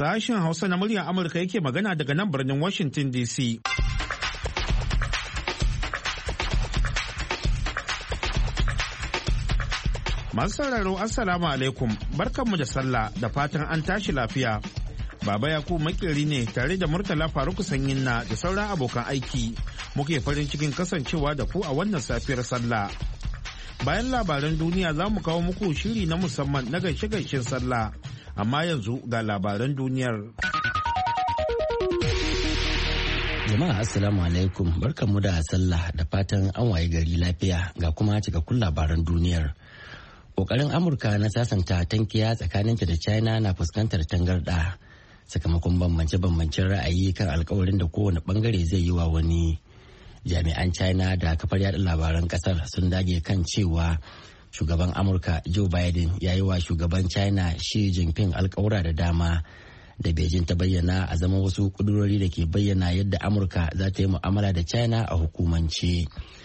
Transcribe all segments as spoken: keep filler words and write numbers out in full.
Sashen Hausa na muryar Amurka yake magana daga nan birnin Washington D C. Masu sauraro Assalamu alaikum, barkanmu da sallah da fatan an tashi lafiya. Baba Yakubu makeri ne tare da Murtala Faruku Sanyinna da sauran abokan aiki. Muke farin cikin kasancewa da ku a wannan safiyar sallah. Bayan labaran duniya za mu kawo muku shiri na musamman na gaishe-gaishen sallah. Amma yanzu ga labaran duniyar. Jama'a Assalamu alaikum, barkanmu da sallah da fatan an waye gari lafiya ga kuma cikakkun labaran duniyar. Kokarin Amurka na sasanta tankiya tsakaninta da China na fuskantar tangarɗa sakamakon bambance-bambancen ra'ayi kan alkawarin da kowane bangare zai yi wa wani. Jami'an China da kafar yada labaran kasar sun dage kan cewa shugaban Amurka Joe Biden ya yi wa shugaban China Xi Jinping alkawura da dama da Beijing ta bayyana a zaman wasu kudurori da ke bayyana yadda Amurka za ta yi mu'amala da China a hukumance.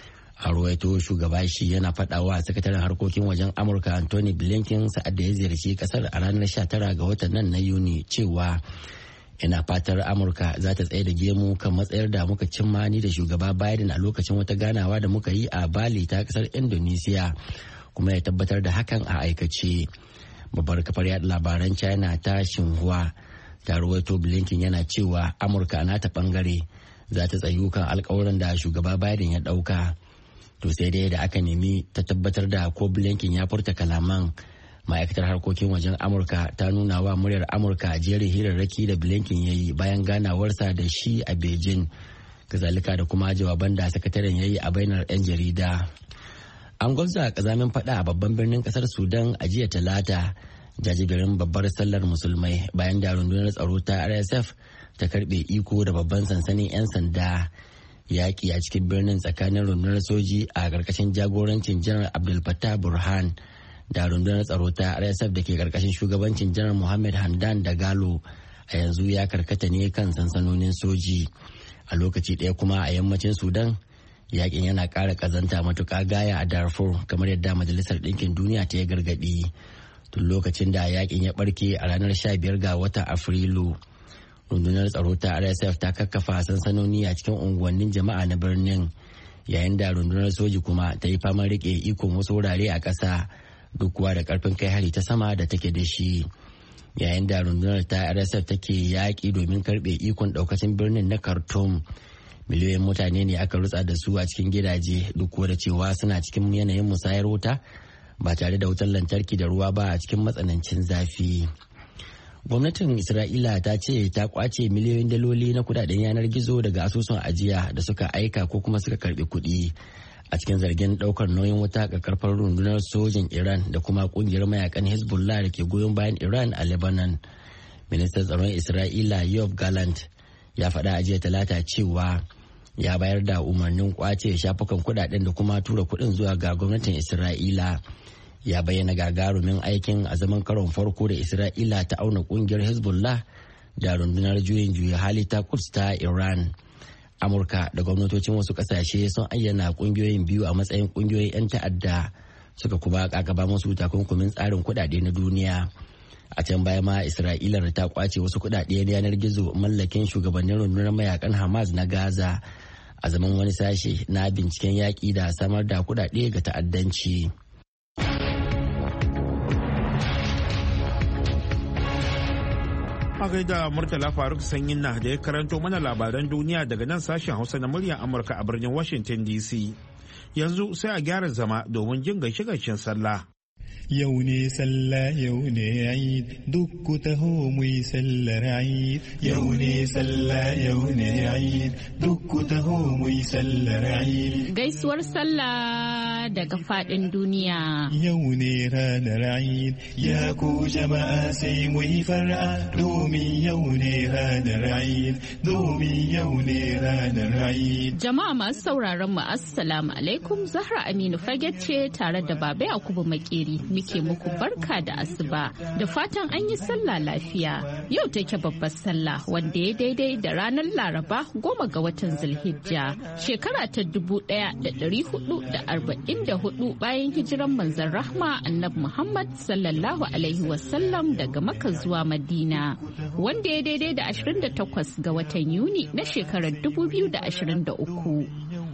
A ruwaito shugaba shi yana faɗawa sakataren harkokin wajen Amurka Anthony Blinken sa'ad da ya ziyarci kasar a ranar sha tara ga watan nan na Yuni cewa ina fatar Amurka za ta tsaye da gemu kan matsayar da muka cimma ni da shugaba Biden a lokacin wata ganawa da muka yi a Bali ta kasar Indonesia kuma ya tabbatar da hakan a aikace. Babbar kafar yada labaran China ta Xinhua ta ruwaito Blinken yana cewa Amurka na ta bangare za ta tsayu kan alkawarin da shugaba Biden ya ɗauka. To sai dai da aka nemi ta tabbatar da ko Blinken ya furta kalaman, ma'aikatar harkokin wajen Amurka ta nuna wa muryar Amurka a jerin hirarraki da Blinken ya yi bayan ganawarsa da shi a Beijing, kazalika da kuma jawaban da sakataren ya yi a bainar 'yan jarida. An gwamza kazamin fada a babban birnin kasar Sudan a jiya Talata, jajiberin babbar sallar musulmai bayan da rundunar tsaro ta R S F ta karbe iko da babban sansanin 'yan sanda. Yaƙi a cikin birnin tsakanin rundunar soji a ƙarƙashin jagorancin janar Abdul Fattah Burhan da rundunar tsaro ta R S F da ke ƙarƙashin shugabancin janar Mohammed Hamdan Dagalo a yanzu ya karkata ne kan sansanonin soji. A lokaci ɗaya kuma a yammacin Sudan, yaƙin yana ƙara ƙazanta matuƙa gaya a Darfur kamar yadda Majalisar Ɗinkin Duniya ta yi gargaɗi tun lokacin da yaƙin ya ɓarke a ranar sha biyar ga watan Afrilu. Rundunar tsaro ta R S F ta kakkafa sansanoni a cikin unguwannin jama'a na birnin, yayin da rundunar soji kuma ta yi faman rike ikon wasu wurare a ƙasa duk kuwa da ƙarfin kai hari ta sama da take da shi. Yayin da rundunar ta R S F take yaƙi domin karɓe ikon ɗaukacin birnin na Khartoum, miliyoyin mutane ne aka rutsa da su a cikin gidaje duk kuwa da cewa suna cikin yanayin musayar wuta ba tare da wutar lantarki da ruwa ba a cikin matsanancin zafi. Gwamnatin Isra'ila ta ce ta kwace miliyoyin daloli na kudaden yanar gizo daga asusun ajiya da suka aika ko kuma suka karbi kuɗi a cikin zargin ɗaukar nauyin wuta ga karfar rundunar sojin Iran da kuma kungiyar mayakan Hezbollah da ke goyon bayan Iran a Lebanon. Ministan tsaron Isra'ila Yoav Gallant ya faɗa a jiya Talata cewa ya bayar da umarnin kwace shafukan kudaden da kuma tura kuɗin zuwa ga gwamnatin Isra'ila. Ya bayyana gagarumin aikin a zaman karon farko da Isra'ila ta auna kungiyar Hezbollah da rundunar juyin juya hali ta Quds ta Iran. Amurka da gwamnatocin wasu kasashe sun ayyana kungiyoyin biyu a matsayin kungiyoyin 'yan ta'adda suka kuma kakaba musu takunkumin tsarin kudade na duniya. A can baya ma Isra'ila ta kwace wasu kudade na yanar gizo mallakin shugabannin rundunar mayakan Hamas na Gaza a zaman wani sashe na binciken yaƙi da samar da kudade ga ta'addanci. A gaida Murtala Faruk Sanyinna da ya karanto mana labaran duniya daga nan sashen Hausa na muryar Amurka a birnin Washington D C. Yanzu sai a gyara zama domin jin gaishe-gaishen sallah. Yau ne sallah yau ne Eid duk ku taho mu yi sallar Eid. Yau ne sallah yau ne Eid duk ku taho mu yi sallar Eid. Gaisuwar sallah daga fadin duniya. Yau ne ranar Eid ya ku jama'a sai mu yi far'a domin yau ne ranar Eid domin yau ne ranar Eid. Jama'a masu sauraron mu assalamu alaikum, Zahra Aminu Fage ce tare da Baba Yakubu Makeri. muke muku barka da asuba da fatan an yi sallah lafiya. Yau take babbar sallah wanda ya daidai da ranar Laraba goma ga watan Zulhijja shekara ta dubu ɗaya da ɗari hudu da arba'in da hudu bayan hijiran manzon rahma annabi Muhammad sallallahu alaihi wasallam daga Makka zuwa Madina wanda ya daidai da ashirin da takwas ga watan Yuni na shekarar dubu biyu da ashirin da uku.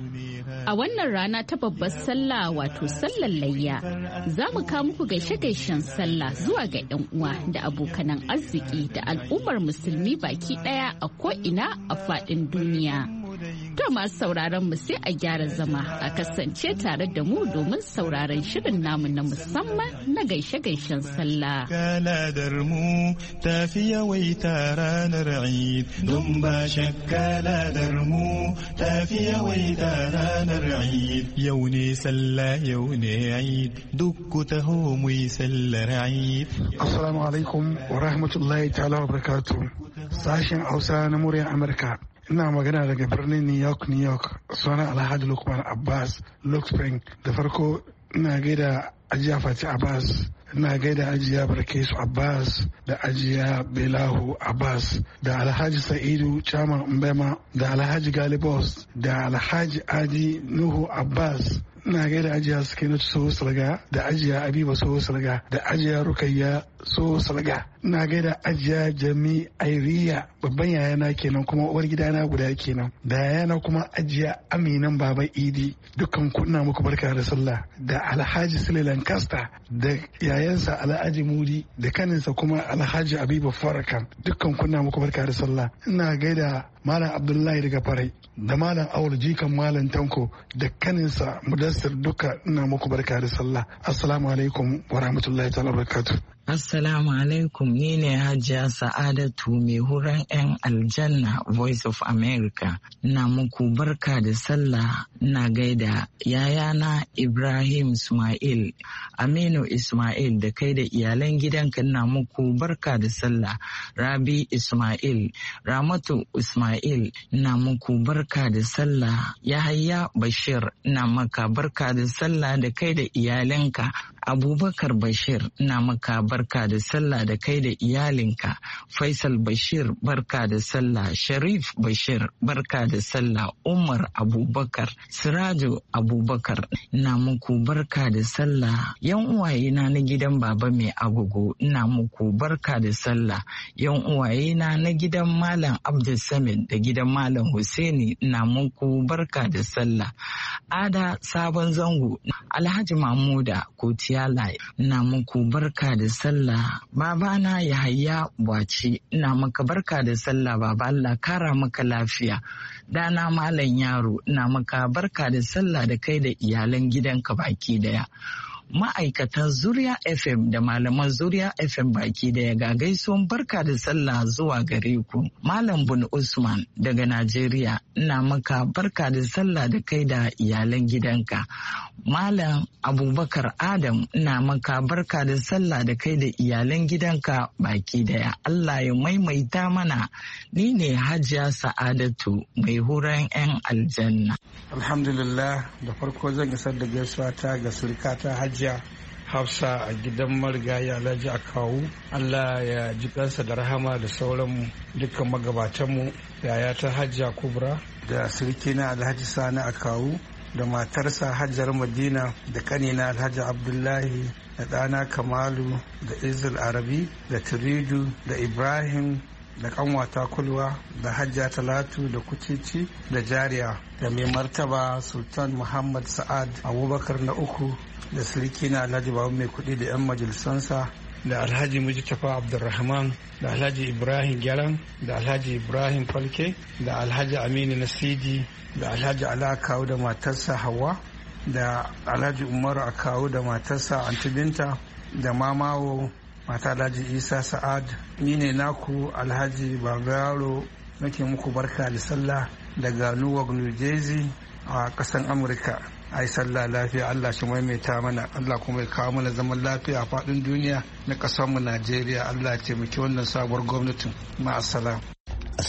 A wannan rana ta babbar sallah wato sallar layya za mu kawo muku gaishe-gaishen sallah zuwa ga 'yan uwa da abokanan arziki da al'ummar musulmi baki daya a ko'ina a faɗin duniya. To masu sauraron mu sai a gyara zama a kasance tare da mu domin sauraron shirin namu na musamman na gaishe-gaishen sallah. Kaladar mu tafi yawaita ranar Eid don ba shakka ladar mu tafi yawaita ranar Eid. Yau ne sallah yau ne Eid duk ku taho mu yi sallar Eid. Assalamu alaikum wa rahmatullahi ta'ala wa barakatuh. Sashen Hausa na muryar Amurka. Ina magana daga birnin New York, New York. Sunan Alhaji Lukman Abbas, Luke Spring. Da farko ina gaida Ajiya Fati Abbas, ina gaida Ajiya Barkesu Abbas, da Ajiya Belahu Abbas, da Alhaji Sa'idu Chaman Mbema, da Alhaji Galibos, da Alhaji Adi Nuhu Abbas. Ina gaida Ajiya Sakinatu Soho Salga, da Ajiya Abiba Soho Salga, da Ajiya Rukayya Soho Salga. Ina gaida Ajiya Jami Airiya, babban yayana kenan kuma uwar gidana guda kenan. Da yayana kuma Ajiya Aminan Baba Idi, dukkan ku ina muku barka da sallah. Da Alhaji Sule Lancaster, da yayansa Alhaji Mudi, da kaninsa kuma Alhaji Abiba Farakan, dukkan ku ina muku barka da sallah. Ina gaida Malam Abdullahi daga Farai, da Malam Awul Jikan Malam Tanko, da kaninsa Mudassir, duka ina muku barka da sallah. Assalamu alaikum wa rahmatullahi ta'ala wa barakatuh. Assalamu alaikum, ni ne Hajiya Sa'adatu mai huran 'yan aljanna Voice of America. Na muku barka da sallah, na gaida yayana Ibrahim Ismail, Aminu Ismail da kai da iyalan gidanka na muku barka da sallah. Rabi Ismail, Ramatu Ismail na muku barka da sallah. Yahaya Bashir na maka barka da sallah da kai da iyalanka. Abubakar Bashir na maka barka da sallah da kai da iyalinka. Faisal Bashir barka da sallah. Sharif Bashir barka da sallah. Umar Abubakar, Siraju Abubakar na muku barka da sallah. Yan uwaye na na gidan baba mai agogo na muku barka da sallah. Yan uwaye na na gidan Malam Abdul Samid da gidan Malam Husaini na muku barka da sallah. Ada Sabon Zango, Alhaji Mamuda Koti Yala na muku barka da sallah. Babana Yahaya Bwaci na maka barka da sallah baba, Allah kara maka lafiya. Dana Malam Yaro na maka barka da sallah da kai da iyalan gidanka baki daya. Ma'aikatan Zuriya F M da malaman Zuriya F M baki daya ga gaisuwan barka da sallah zuwa gare ku. Malam Bun Usman daga Najeriya ina maka barka da sallah da kai da iyalan gidanka. Malam Abubakar Adam ina maka barka da sallah da kai da iyalan gidanka baki daya. Allah ya maimaita mana. Ni ne Hajiya Sa'adatu mai huran 'yan aljanna. Alhamdulillah, da farko zan isar da gaisuwa ta ga surikata Hajiya Hafsa a gidan marigayi Alhaji Akawu. Allah ya ji kansa da rahama da sauran dukkan magabatanmu. Yaya ta Hajiya Kubra da surikina Alhaji Sani Akawu da matarsa Hajjar Madina da kanina Alhaji Abdullahi da ɗana Kamalu da Izil Arabi da Turidu da Ibrahim da kanwata Kulwa da Hajja Talatu da Kucici da Jariya da mai martaba Sultan Muhammad Sa'ad Abubakar na uku da siriki na Alhaji Babu mai kuɗi da 'yan majalisansa da Alhaji Mujtafa Abdulrahman da Alhaji Ibrahim Gyaran da Alhaji Ibrahim Falke da Alhaji Aminu Nasidi da Alhaji Ala Akawu da matarsa Hawa da Alhaji Umaru Akawu da matarsa Antibinta da Mamawo mata Alhaji Isa Sa'ad. Ni ne naku Alhaji Bagaro, nake muku barka da sallah daga Newark, New Jersey a ƙasar Amurka. Ai sallah lafiya, Allah shi maimaita mana, Allah kuma ya kawo mana zaman lafiya a faɗin duniya na ƙasarmu Najeriya. Allah ya taimaki wannan sabuwar gwamnatin. Ma'assalam.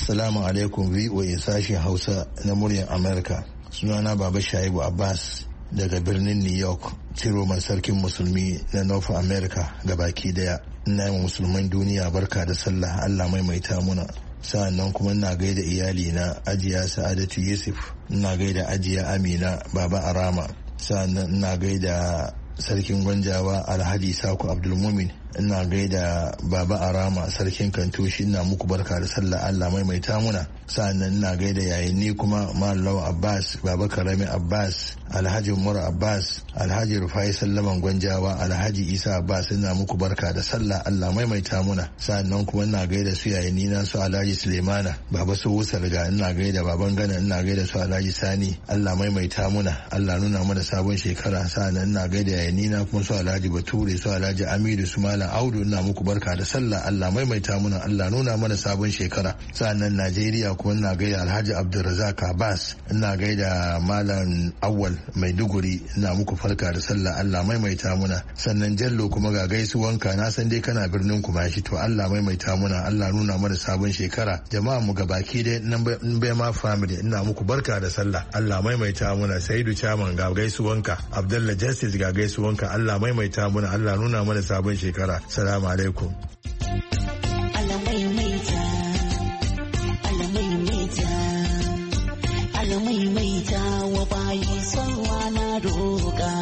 Assalamu alaikum V O A sashen Hausa na muryar Amurka. Sunana Baba Shaibu Abbas daga birnin New York, ciroman sarkin musulmi na North America gabaki daya. Ina yi musulman duniya barka da sallah, Allah maimaita muna. Sa'annan kuma ina gaida iyali na Ajiya Sa'adatu Yusuf, ina gaida Ajiya Amina Baba Arama, sa'annan ina gaida sarkin Gwanjawa Alhaji Saku Abdulmumin, ina gaida Baba Arama sarkin Kantoshi, ina muku barka da sallah, Allah maimaita muna. Sa'annan ina gaida yayini kuma Mallaw Abbas, Baba Karami Abbas, Alhaji Umar Abbas, Alhaji Rufai Sallaman Gwanjawa, Alhaji Isa Abbas, ina muku barka da sallah, Allah maimaita muna. Sa'annan kuma ina gaida su yayini na su Alhaji Sulemana, Baba Su Wusarga, ina gaida Baban Gana, ina gaida su Alhaji Sani, Allah maimaita muna, Allah nuna mana sabon shekara. Sa'annan ina gaida yayini na kuma su Alhaji Bature, su Alhaji Amidu, su Malam Audu, ina muku barka da sallah, Allah maimaita muna, Allah nuna mana sabon shekara. Sa'annan Najeriya kuma ina gaida Alhaji Abdulrazak Abbas, ina gaida Malam Awwal Maiduguri, ina muku farka da sallah, Allah maimaita muna. Sannan Jallo kuma ga gaisuwanka, na san dai kana birnin Kumashi, to Allah maimaita muna, Allah nuna mana sabon shekara. Jama'a mu gabaki dai nan bai ma family, ina muku barka da sallah, Allah maimaita muna. Saidu Chairman ga gaisuwanka, Abdullah Justice ga gaisuwanka, Allah maimaita muna, Allah nuna mana sabon shekara. Assalamu alaikum. Allah maimaita, Allah maimaita, Allah maimaita wa bayi salwa na roƙa.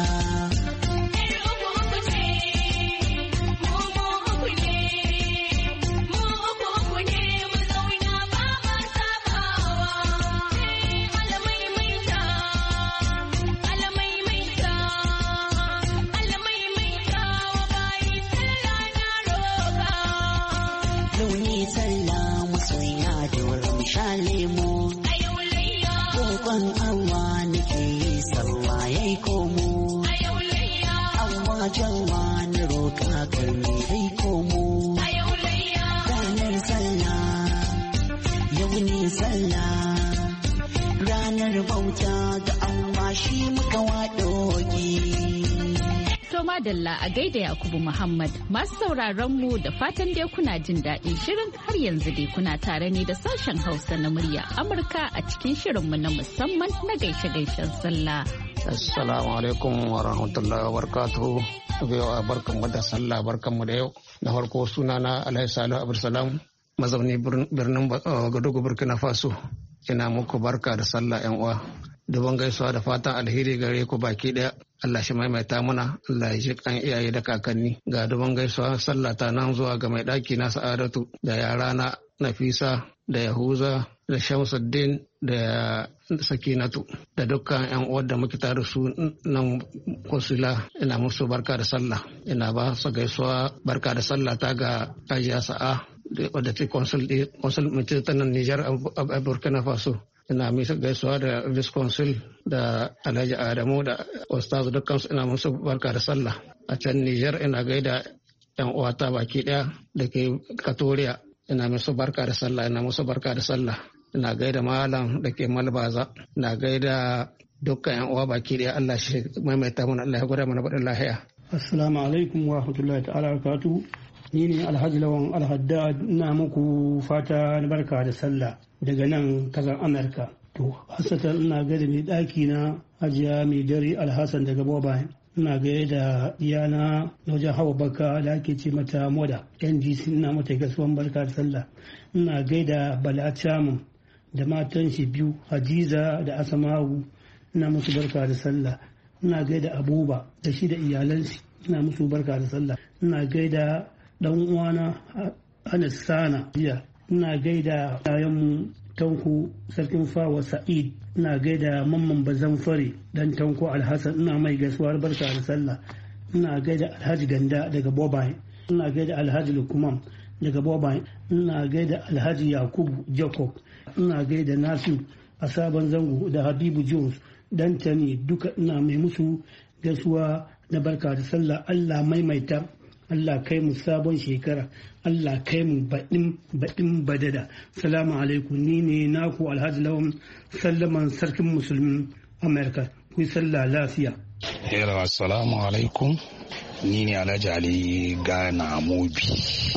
Madalla a gaida Yakubu Muhammad. Masu sauraron mu da fatan dai kuna jin daɗin shirin, har yanzu dai kuna tare ne da sashen Hausa na murya Amurka a cikin shirinmu na musamman na gaishe-gaishen sallah. Assalamu alaikum wa rahmatullahi wa barakatuhu. Barkanmu da sallah, barkanmu da yau. Da farko sunana Alhaji Salihu Abdulsalam, mazauni birnin Gadogo Burkina Faso. Ina muku barka da sallah yan uwa. Dubban gaisuwa da fatan alheri gare ku baki daya. Allah shi maimaita muna, Allah ya ji kan iyaye da kakanni. Ga dubban gaisuwa sallah ta nan zuwa ga mai ɗaki na Sa'adatu da yara na Nafisa da Yahuza da Shamsuddin da Sakinatu da dukkan yan uwar da muke tare su nan Kosula. Ina musu barka da sallah. Ina ba su gaisuwa barka da sallah ta ga Ajiya Sa'a wadda ta consul consul mutum ta nan Nijar a Burkina Faso. Ina misa gaisuwa da vice consul da Alhaji Adamu da Ustaz dukkansu ina musu barka da sallah. A can Nijar ina gaida yan uwata baki daya da ke Katoriya, ina musu barka da sallah, ina musu barka da sallah. Ina gaida Malam da ke Malbaza, ina gaida dukkan yan uwa baki daya. Allah shi maimaita mana, Allah ya gwada mana baɗin lahiya. Assalamu alaikum wa rahmatullahi ta'ala wa barakatuh. Ni ne Alhaji Lawan Alhaddad, ina muku fata na barka da sallah daga nan kasar Amurka. To, hasatan ina gaida mai ɗaki na Hajiya mai dare Alhassan daga Bobayin. Ina gaida da iyana na wajen Hawa Bakka da ake ce mata Moda. N G C ina mata gaisuwan barka da sallah. Ina gaida Bala Chamun da matan shi biyu Hadiza da Asma'u, ina musu barka da sallah. Ina gaida Abuba da shi da iyalansi, ina musu barka da sallah. Ina gaida dan uwana Anas Sana jiya. Ina gaida yayanmu Tanko Sarkin Fawa Sa'id, ina gaida Mamman Bazanfare dan Tanko Alhassan, ina mai gaisuwar barka da sallah. Ina gaida Alhaji Ganda daga Bobayi, ina gaida Alhaji Lukman daga Bobayi, ina gaida Alhaji Yakubu Jacob, ina gaida Nasu a Sabon Zango da Habibu Jones dan Tani, duka ina mai musu gaisuwa na barka da sallah. Allah maimaita, Allah kai mu sabon shekara, Allah kai mu baɗin baɗin badada. Salamu alaikum, ni ne naku Alhaji Lawan Sallaman Sarkin Musulmin Amerika. Ku sallah lafiya. Hello, assalamu alaikum. Ni ne Alhaji Ali Gana Mobi.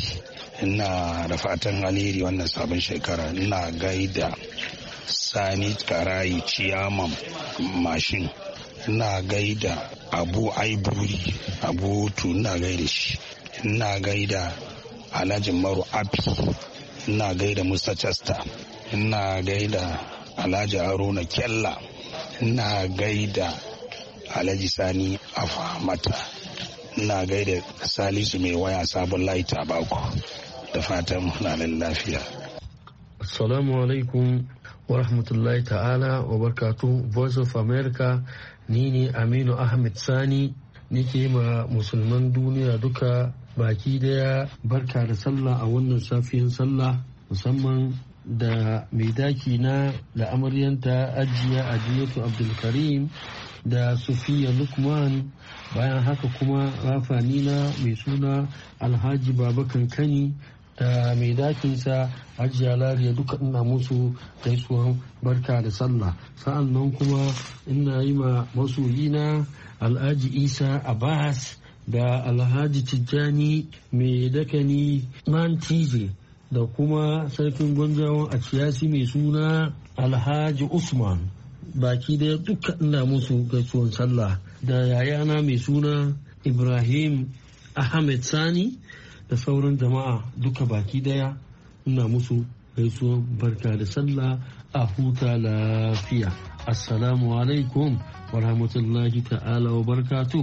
Ina da fatan alheri wannan sabon shekara. Ina gaida Sani Karayi Ciyaman Mashin. ina gaida abu aiburi abu tu ina gaida shi, ina gaida alhaji maru abi, ina gaida musa chester, ina gaida alhaji haruna kyalla, ina gaida alhaji sani afamata, ina gaida salisu mai waya sabon laita bako. Da fatan na lafiya. Assalamu alaikum wa rahmatullahi ta'ala wa barkatu. Voice of America, ni ne Aminu Ahmed Sani, nike ma musulman duniya duka baki daya barka da sallah a wannan safiyan sallah, musamman da mai daki na da amaryanta ajiya Adiyatu Abdulkarim da Sufiya Lukman. Bayan haka kuma rafani na mai suna Alhaji Baba Kankani da mai dakinsa Hajiya Lariya, duka ina musu gaisuwan barka da sallah. Sa'an nan kuma ina yi ma masoyina Alhaji Isa Abbas da Alhaji Tijjani mai dakani Mantije da kuma sarkin gwanjawan a ciyasi mai suna Alhaji Usman. Baki daya duka ina musu gaisuwan sallah, da yayana mai suna Ibrahim Ahmed Sani da sauran jama'a duka baki daya ina musu gaisuwan barka da sallah. A huta lafiya. Assalamu alaikum wa rahmatullahi ta'ala wa barakatuh.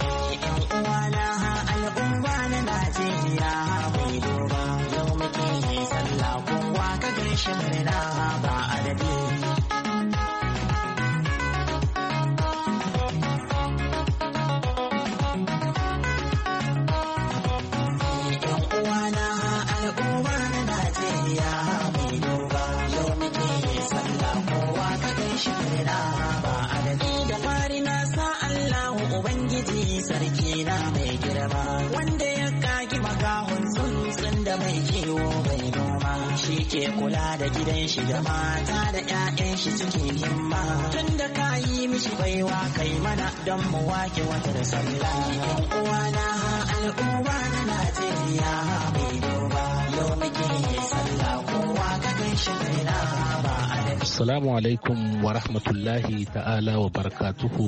ke kula da gidan shi da mata da 'ya'yan shi cikin himma, tun da ka yi mishi baiwa kai mana don mu wake watar sallah. Yan uwana al'umma na Najeriya mai duba yau muke sallah, kowa ka kai shi na ba adadi. Assalamu alaikum wa rahmatullahi ta'ala wa barakatuhu.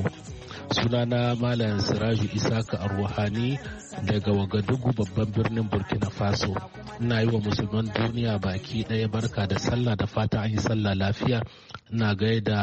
Sunana Malam Siraju Isaka Arwahani daga Wagadugu, babban birnin Burkina Faso. Ina yi wa musulman duniya baki ɗaya barka da sallah, da fata an yi sallah lafiya. Ina gaida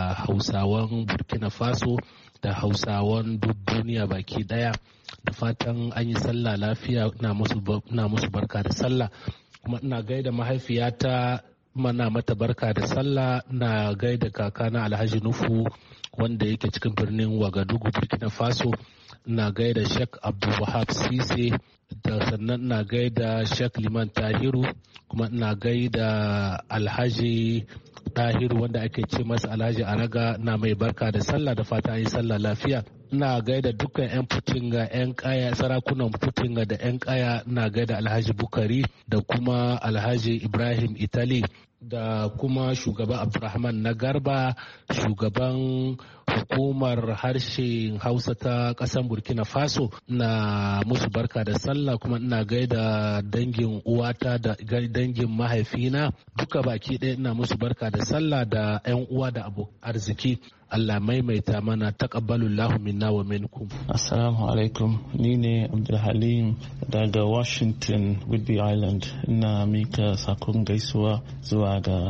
Hausawan Burkina Faso da Hausawan duk duniya baki ɗaya, da fatan an yi sallah lafiya. Ina musu barka da sallah, kuma ina gaida mahaifiyata, mana mata barka da sallah. Ina gaida kakana Alhaji Nufu wanda yake cikin birnin Wagadugu, Burkina Faso. Ina gaida Sheikh Abdul Wahab Sise, da sannan ina gaida Sheikh Liman Tahiru, kuma ina gaida Alhaji Tahiru wanda ake ce masa Alhaji Araga. Na mai barka da sallah, da fata yi sallah lafiya. Ina gaida dukkan 'yan Putinga, 'yan kaya, sarakunan Putinga da 'yan kaya. Ina gaida Alhaji Bukari da kuma Alhaji Ibrahim Itali, da kuma shugaba Abdulrahman na Garba, shugaban hukumar harshen Hausa ta ƙasar Burkina Faso. Na musu barka da sallah, kuma ina gaida dangin uwata da dangin mahaifina duka baki ɗaya. Ina musu barka da sallah da 'yan uwa da abokan arziki. Allah maimaita mana, taqabbalullahu minna wa minkum. Assalamu alaikum, ni ne Abdulhalim daga Washington Whidbey Island. Ina mika sakon gaisuwa zuwa ga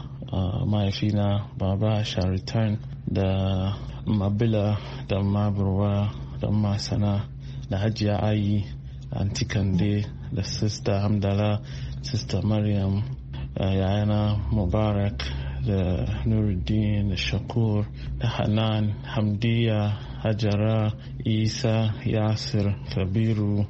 uh, mahaifina Baba Sharitan da Mabila da Maburwa da Masana da Hajiya Ayi da Aunty Kande da Sister Hamdala, Sister Maryam, uh, yayana Mubarak da Nuruddin da Shakur da Hanan, Hamdiya, Hajara, Isa, Yasir, Kabiru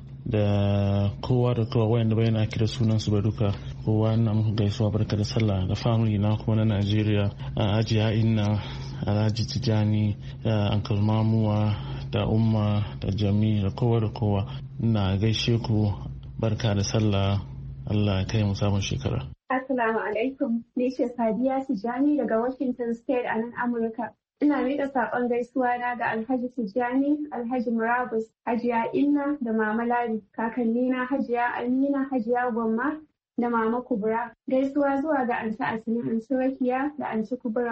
da kowa da kowa wayanda bai na kira sunan su ba duka. Kowa na muku gaisuwa barka da sallah, da family na kuma na Najeriya, a Hajiya Inna, Alhaji Tijani, da Uncle Mamuwa, da Umma, da Jami, da kowa da kowa. Ina gaishe ku barka da sallah, Allah ya kai mu sabon shekara. Assalamu alaikum, ni ce Sadiya Tijjani daga Washington State a nan Amurka. Ina miƙa saƙon gaisuwa na ga Alhaji Tijjani, Alhaji Murabus, Hajiya Inna da Mama Ladi, kakannina Hajiya Amina, Hajiya Gwamma da Mama Kubura. Gaisuwa zuwa ga Anti Asini, Anti Rakiya da Anti Kubura.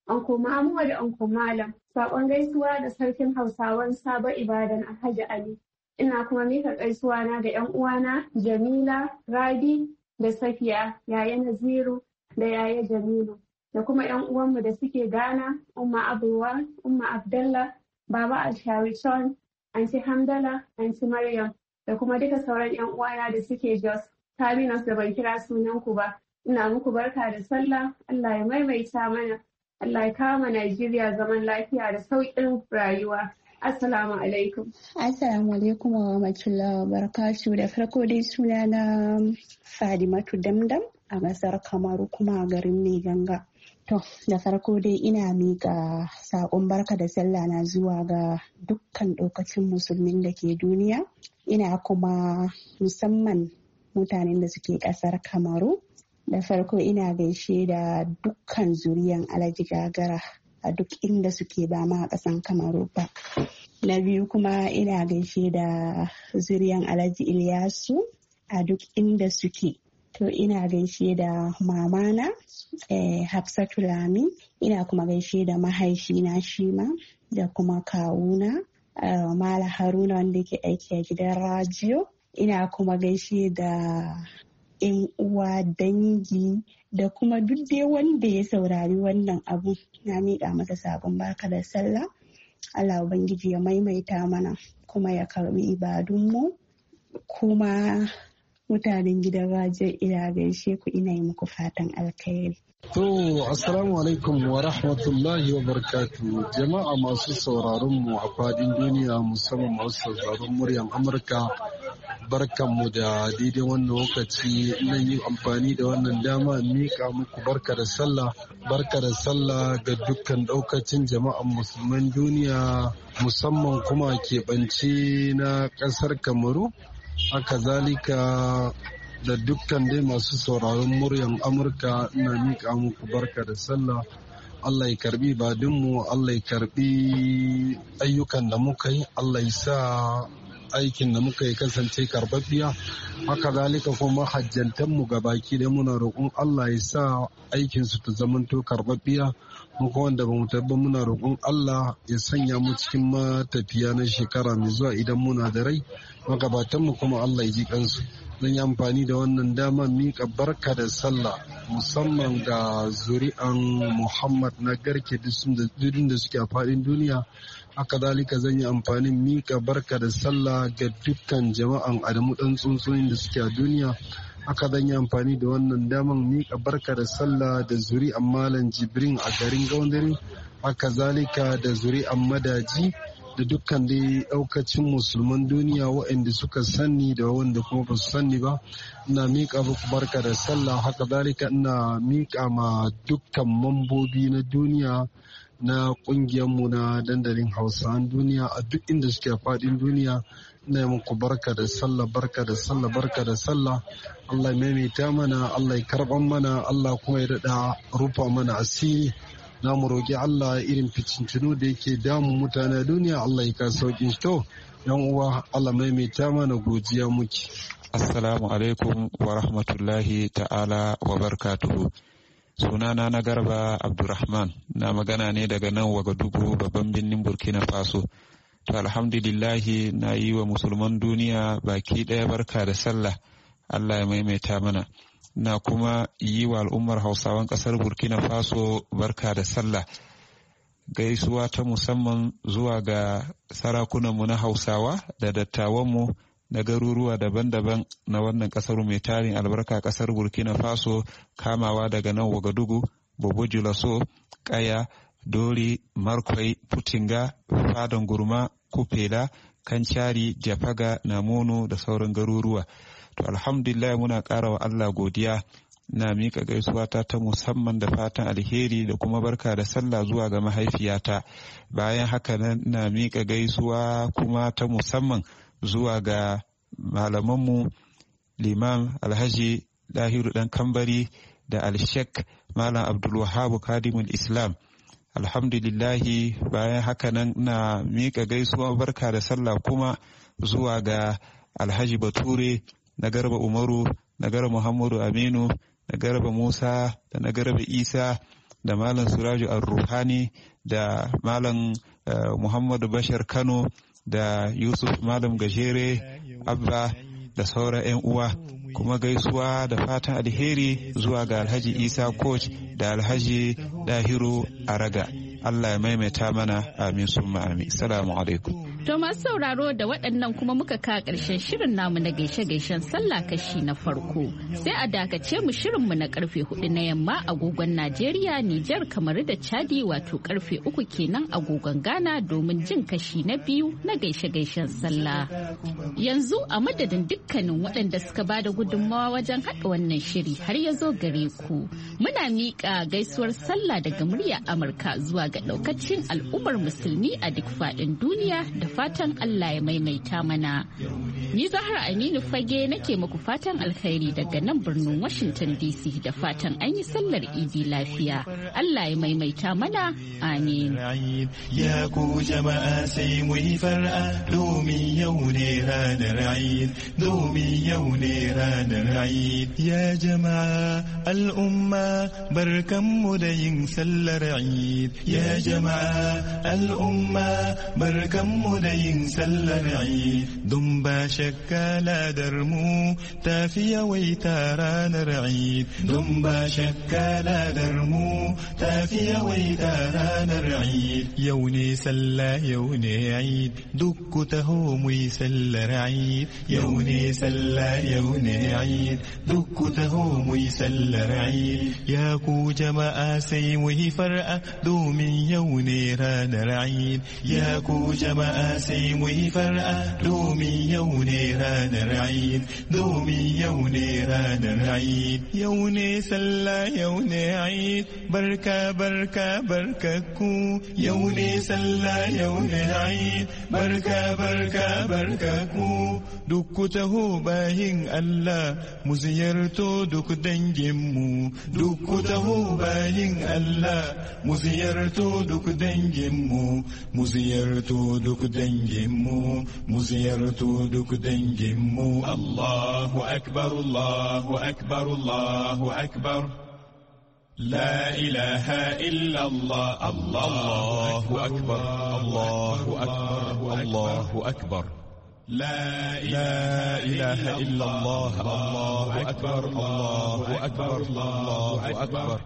Anko Muhammad Anko Malam. Saƙon gaisuwa da sarkin Hausawan Sabo Ibadan Alhaji Ali. Ina kuma mika gaisuwa na ga 'yan uwana Jamila, Rabi da Safiya, yaya Naziru da yaya Jamilu. Da kuma 'yan uwanmu da suke Ghana, Umma Abuwa, Umma Abdallah, Baba Alshawishon, Anti Hamdala, Anti Maryam, da kuma duka sauran 'yan uwana da suke Jos. Terminus da ban kira sunanku ba. Ina muku barka da sallah, Allah ya maimaita mana. Allah ya kama Najeriya zaman lafiya da sauƙin rayuwa. Assalamu alaikum. Assalamu alaikum wa rahmatullahi wa barakatuh. Da farko dai suna na Fadimatu Damdam a ƙasar Kamaru kuma a garin Meganga. To, da farko dai ina miƙa saƙon barka da sallah na zuwa ga dukkan ɗaukacin musulmin da ke duniya. Ina kuma musamman mutanen da suke ƙasar Kamaru. Da farko ina gaishe da dukkan zuriyan Alhaji Gagara a duk inda suke ba ma a ƙasan Kamaru ba. Na biyu kuma ina gaishe da zuriyan Alhaji Ilyasu a duk inda suke. To ina gaishe da mamana eh, Hafsatu Lami, ina kuma gaishe da mahaifina Shima da kuma kawuna uh, Mala Haruna wanda ke aiki a gidan rajiyo. Ina kuma gaishe da 'yan uwa dangi da kuma duk dai wanda ya saurari wannan abu. Na miƙa masa sabon barka da sallah. Allah Ubangiji ya maimaita mana kuma ya karbi ibadunmu. Kuma mutanen gidan rajin ina gaishe ku, ina yi muku fatan alkhairi. To, assalamu alaikum wa rahmatullahi wa barakatuh. Jama'a masu sauraron mu a fadin duniya, musamman masu sauraron muryan Amurka, barkanmu da daidai wannan lokaci. Nan yi amfani da wannan dama in mika muku barka da sallah. Barka da sallah ga dukkan daukacin jama'an musulman duniya, musamman kuma keɓance na ƙasar Kamaru. Haka zalika da dukkan dai masu sauraron muryan Amurka, ina miƙa muku barka da sallah. Allah ya karbi ibadunmu, Allah ya karbi ayyukan da muka yi, Allah ya sa aikin da muka yi kasance karbabbiya. Haka zalika kuma hajjantanmu gabaki da muna roƙon Allah ya sa aikinsu ta zamanto karbabbiya. Muka wanda ba mu tabba muna roƙon Allah ya sanya mu cikin matafiya na shekara mai zuwa idan muna da rai. Magabatanmu kuma Allah ya ji kansu. Zan yi amfani da wannan dama miƙa barka da sallah musamman ga zuri'an Muhammad na garke duk da suke a faɗin duniya. Haka zalika zan yi amfani miƙa barka da sallah ga dukkan jama'an Adamu ɗan tsuntsunin da suke a duniya. Haka zan yi amfani da wannan daman miƙa barka da sallah da zuri'an Malam Jibrin a garin Gaundare. Haka zalika da zuri'an Madaji da dukkan dai daukacin musulman duniya waɗanda suka sani da wanda kuma ba su sani ba. Ina miƙa muku barka da sallah. Haka zalika ina miƙa ma dukkan mambobi na duniya na ƙungiyarmu na dandalin Hausawan duniya a duk inda suke a faɗin duniya. Ina yi muku barka da sallah, barka da sallah, barka da sallah. Allah ya maimaita mana, Allah ya karɓan mana, Allah kuma ya daɗa rufa mana asiri. Na mu roƙi Allah irin fitintunu da yake damun mutane duniya, Allah ya ka sauƙin shi. To, yan uwa, Allah maimaita mana, godiya muke. Assalamu alaikum wa rahmatullahi ta'ala wa barakatuhu. Sunana na Garba Abdurrahman, na magana ne daga nan Wagadugu, babban birnin Burkina Faso. To, alhamdulillahi, na yi wa musulman duniya baki ɗaya barka da sallah. Allah ya maimaita mana. Na kuma yi wa al'ummar Hausawan ƙasar Burkina Faso barka da sallah. Gaisuwa ta musamman zuwa ga sarakunanmu na Hausawa da dattawanmu na garuruwa daban-daban na wannan ƙasar mai tarin albarka, ƙasar Burkina Faso, kamawa daga nan Wagadugu, Bobo Julaso, Kaya, Dori, Markwai, Putinga, Fadan Gurma, Kupela, Kancari, Jafaga, Namono da sauran garuruwa. To alhamdulillah muna ƙara wa Allah godiya. Na mika gaisuwa ta ta musamman da fatan alheri da kuma barka da sallah zuwa ga mahaifiyata. Bayan haka nan na mika gaisuwa kuma ta musamman zuwa ga malamanmu Limam Alhaji Dahiru Dan Kambari da Alshek Malam Abdulwahab Kadimul Islam. Alhamdulillahi bayan haka nan na mika gaisuwa barka da sallah kuma zuwa ga Alhaji Bature na Garba Umaru, na Garba Muhammadu Aminu, na Garba Musa da na Garba Isa da malam Suraju Ar-Ruhani da malam Muhammadu Bashar Kano da Yusuf Malam Gajere Abba da sauran 'yan uwa, kuma gaisuwa da fatan alheri zuwa ga Alhaji Isa Coach da Alhaji Dahiru Araga. Allah ya maimaita mana, amin summa amin. Assalamu alaikum. To masu sauraro da waɗannan kuma muka ka ƙarshen shirin namu na gaishe-gaishen sallah kashi na farko. Sai a dakace mu shirinmu na karfe hudu na yamma agogon Najeriya, Nijar, Kamaru da Chadi, wato karfe uku kenan agogon Ghana domin jin kashi na biyu na gaishe-gaishen sallah. Yanzu a madadin dukkanin waɗanda suka ba da gudunmawa wajen haɗa wannan shiri har ya zo gare ku. Muna miƙa gaisuwar sallah daga murya Amurka zuwa ga ɗaukacin al'ummar musulmi a duk faɗin duniya da fatan Allah ya maimaita mana. Ni Zahra Aminu Fage nake muku fatan alkhairi daga nan birnin Washington D C da fatan an yi sallar Idi lafiya. Allah ya maimaita mana. Amin. Ya ku jama'a sai mu yi far'a domin yau ne ranar Eid, domin yau ne ranar Eid. Ya jama'a al'umma barkanmu da yin sallar Eid. Ya jama'a al'umma barkanmu da yin sallar Eid, don ba shakka ladar mu tafi yawaita ranar Eid, don ba shakka ladar mu tafi yawaita ranar Eid. Yau ne sallah yau ne Eid, duk ku taho mu yi sallar Eid. Yau ne sallah yau ne Eid, duk ku taho mu yi sallar Eid. Ya ku jama'a sai mu yi far'a domin yau ne ranar Eid. Ya ku jama'a sai mu yi far'a domin yau ne ranar Eid, domin yau ne ranar Eid. Yau ne sallah yau ne Eid, barka barka barka ku. Yau ne sallah yau ne Eid, barka barka barka ku. Duk ku taho bayin Allah mu ziyarto duk danginmu, duk ku taho bayin Allah mu ziyarto duk danginmu, mu ziyarto duk danginmu, mu ziyarto duk danginmu. Allahu akbar, Allahu akbar, Allahu akbar. لا إله إلا الله. الله أكبر، الله أكبر، الله أكبر. لا إله إلا الله. الله أكبر، الله أكبر، الله أكبر.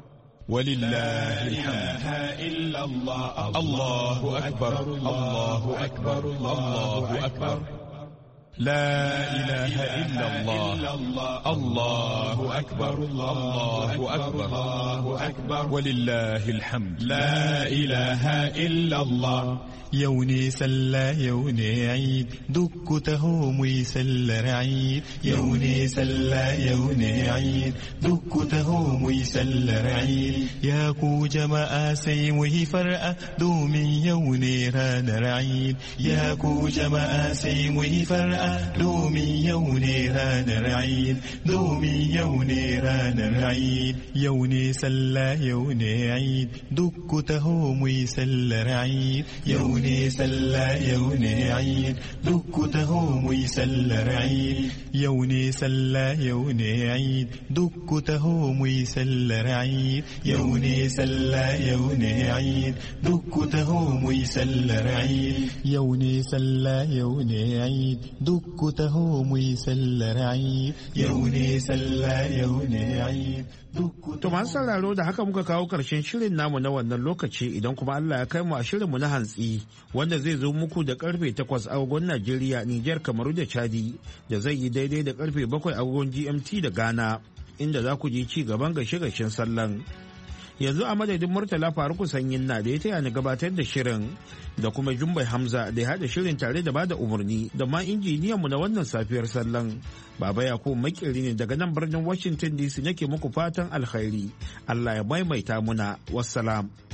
ولله الحمد. الله أكبر، الله أكبر، الله أكبر. لا إله إلا الله. الله أكبر، الله أكبر، الله أكبر. ولله الحمد. لا إله إلا الله. يوني سلا يوني عيد دك تهوم يسلر عيد. يوني سلا يوني عيد دك تهوم يسلر عيد. يا كو جما سيمه فرأة دومي يوني ران رعيد. يا كو جما سيمه فرأة دومي يوني ران رعيد. دومي يوني ران رعيد. يوني سلا يوني عيد دك تهوم يسلر عيد. يوني ne sallah yau ne Eid duk ku taho mu yi sallar Eid. Yau ne sallah yau ne Eid duk ku taho mu yi sallar Eid. Yau ne sallah yau ne Eid duk ku taho mu yi sallar Eid. Yau ne sallah yau ne Eid duk ku taho mu yi sallar Eid. Yau ne sallah yau ne Eid. To masu sauraro da haka muka kawo karshen shirin namu na wannan lokaci, idan kuma Allah ya kai mu a shirinmu na hantsi wanda zai zo muku da karfe takwas agogon Najeriya, Nijar, Kamaru da Chadi, da zai yi daidai da karfe bakwai agogon G M T da Ghana, inda za ku ji ci gaban gashe-gashen sallan. Yanzu a madadin Murtala Faruku Sanyin na da ya taya ni gabatar da shirin, da kuma Jumbai Hamza da ya haɗa shirin tare da bada umarni, da ma injiniyanmu na wannan safiyar sallan. Baba Yakubu makiri ne daga nan birnin Washington D C nake muku fatan alkhairi. Allah ya maimaita muna. Wassalam.